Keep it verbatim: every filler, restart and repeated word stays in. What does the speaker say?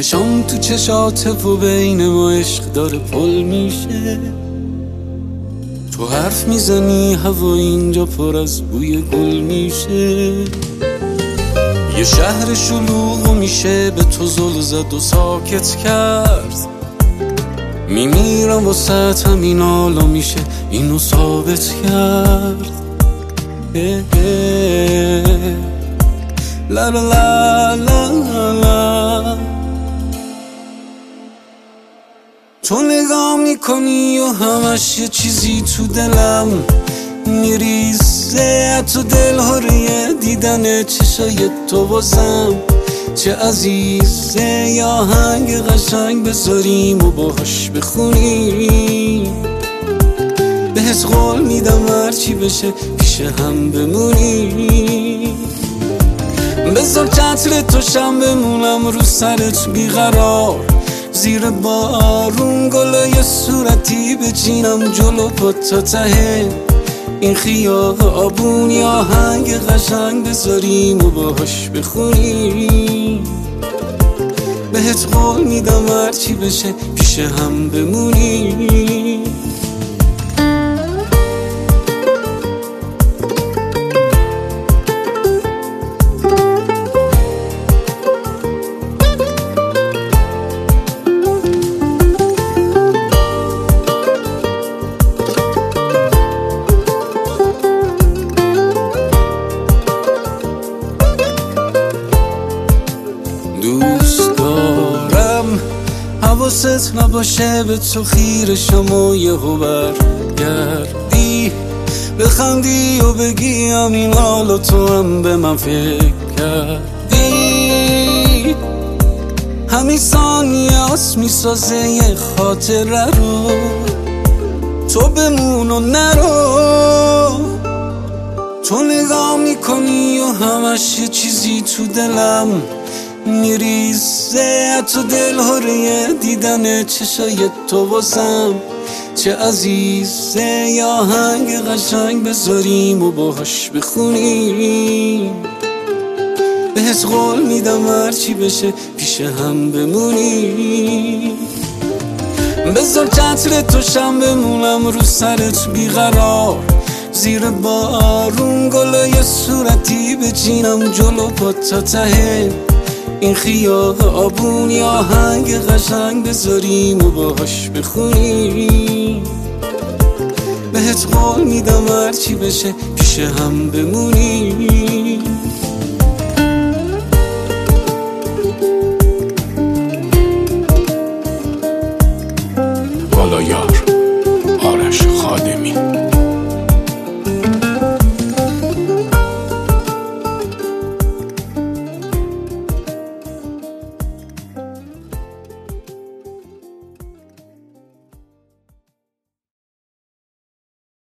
چشام تو چشات و بین ما عشق داره پل میشه. تو حرف میزنی هوا اینجا پر از بوی گل میشه. یه شهر شلوغ میشه به تو زل زد و ساکت کرد. میمیرم واسه همین حالا میشه اینو ثابت کرد. اه اه لا لا لا لا لا. تو نگاه میکنی و همش یه چیزی تو دلم میریزه. تو دل هره دیدن چشای تو واسم چه عزیزه. یا آهنگ قشنگ بذاریم و باهاش بخونیم. بهت قول میدم هرچی بشه پیش هم بمونیم. بذار چتر تو شم بمونم رو سرت بیقرار. زیر بارون گلای صورتی بچینم جلو پا تا ته این خیابون. یا آهنگ قشنگ بذاریم و باهاش بخونیم. بهت قول میدم هرچی بشه پیش هم بمونیم. دوست دارم حواست نباشه به تو خیره شما یهو برگردی. بخندی و بگی همین حالا تو هم به من فکر کردی. همین ثانیه هست میسازه یه خاطره رو. تو بمون و نرو. تو نگاه میکنی و همش یه چیزی تو دلم میریزه. تو دل هره دیدن چشای تو واسم چه عزیزه. یا آهنگ قشنگ بذاریم و باهاش بخونیم. بهت قول میدم هرچی بشه پیش هم بمونیم. بذار چتر تو شم بمونم رو سرت بیقرار. زیر بارون گلای صورتی بچینم جلو پا تا ته این خیابون. یا آهنگ قشنگ بذاریم و باهاش بخونیم. بهت قول میدم هرچی بشه پیش هم بمونیم.